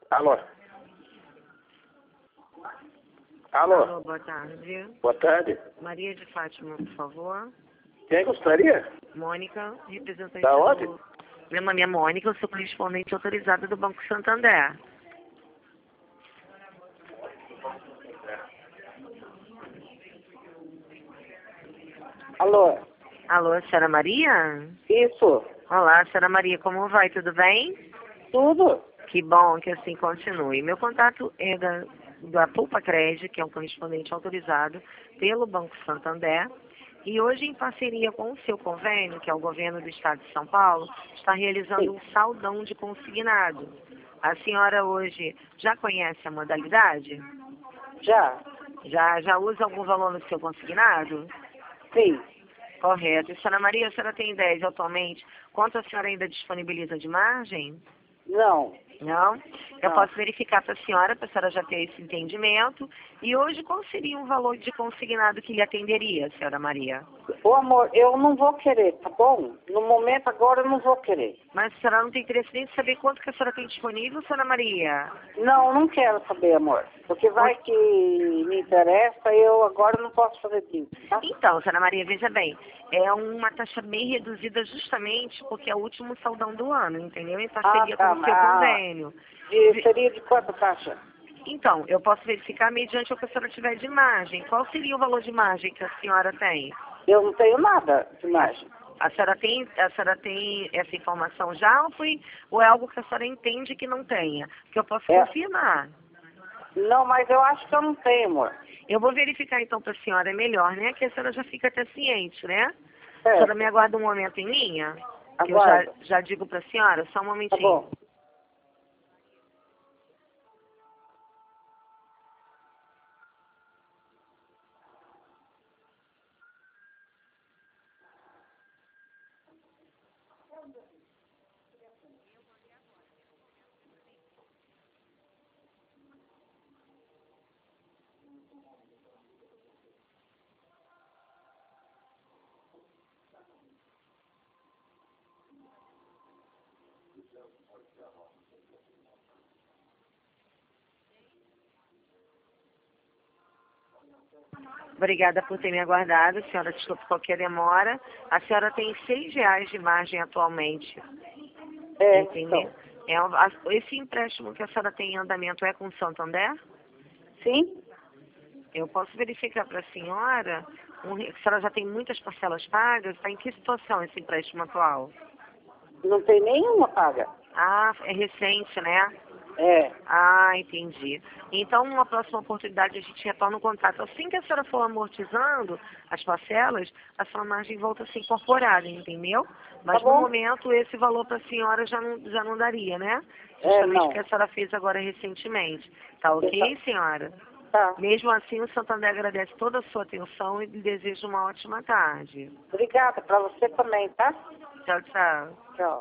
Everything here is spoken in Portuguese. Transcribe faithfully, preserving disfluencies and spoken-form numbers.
Alô? Alô? Alô, boa tarde. Boa tarde. Maria de Fátima, por favor. Quem gostaria? Mônica, representante Da onde? do... Meu nome é Mônica, eu sou correspondente autorizada do Banco Santander. Alô? Alô, senhora Maria? Isso. Olá, senhora Maria, como vai? Tudo bem? Tudo? Que bom que assim continue. Meu contato é da, da Poupa Crédito, que é um correspondente autorizado pelo Banco Santander. E hoje, em parceria com o seu convênio, que é o governo do estado de São Paulo, está realizando um saldão de consignado. A senhora hoje já conhece a modalidade? Já? Já, já usa algum valor no seu consignado? Sim. Correto. E, senhora Maria, a senhora tem ideia de atualmente quanto a senhora ainda disponibiliza de margem? Não. Não? Eu Não. posso verificar para a senhora, para a senhora já ter esse entendimento. E hoje, qual seria um valor de consignado que lhe atenderia, senhora Maria? Ô amor, eu não vou querer, tá bom? No momento agora eu não vou querer. Mas a senhora não tem interesse nem de saber quanto que a senhora tem disponível, senhora Maria? Não, não quero saber, amor. Porque vai que me interessa, eu agora não posso fazer isso, tá? Então, senhora Maria, veja bem, é uma taxa bem reduzida justamente porque é o último saldão do ano, entendeu? Em parceria Ah, tá, com o seu ah, convênio. de, seria de quanto taxa? Então, eu posso verificar mediante o que a senhora tiver de margem. Qual seria o valor de margem que a senhora tem? Eu não tenho nada de margem. A senhora tem, a senhora tem essa informação já ou, foi, ou é algo que a senhora entende que não tenha? Que eu posso É. confirmar. Não, mas eu acho que eu não tenho, amor. Eu vou verificar então para a senhora, é melhor, né? Que a senhora já fica até ciente, né? A É. senhora me aguarda um momento em linha? Que eu já, Aguardo. já digo para a senhora, só um Tá momentinho. bom. Obrigada por ter me aguardado, senhora, desculpe qualquer demora. A senhora tem seis reais de margem atualmente, É, entendeu? então. É, um- a- esse empréstimo que a senhora tem em andamento é com o Santander? Sim? Eu posso verificar para a senhora, um, re- a senhora já tem muitas parcelas pagas, está em que situação esse empréstimo atual? Não tem nenhuma paga. Ah, é recente, né? É. Ah, entendi. Então, numa próxima oportunidade, a gente retorna o contato. Assim que a senhora for amortizando as parcelas, a sua margem volta a ser incorporada, entendeu? Mas Tá no bom? momento, esse valor para a senhora já não, já não daria, né? É, Justamente não. porque a senhora fez agora recentemente. Tá ok, senhora? Tá. Mesmo assim, o Santander agradece toda a sua atenção e lhe deseja uma ótima tarde. Obrigada. Pra você também, tá? Tchau, tchau. Tchau.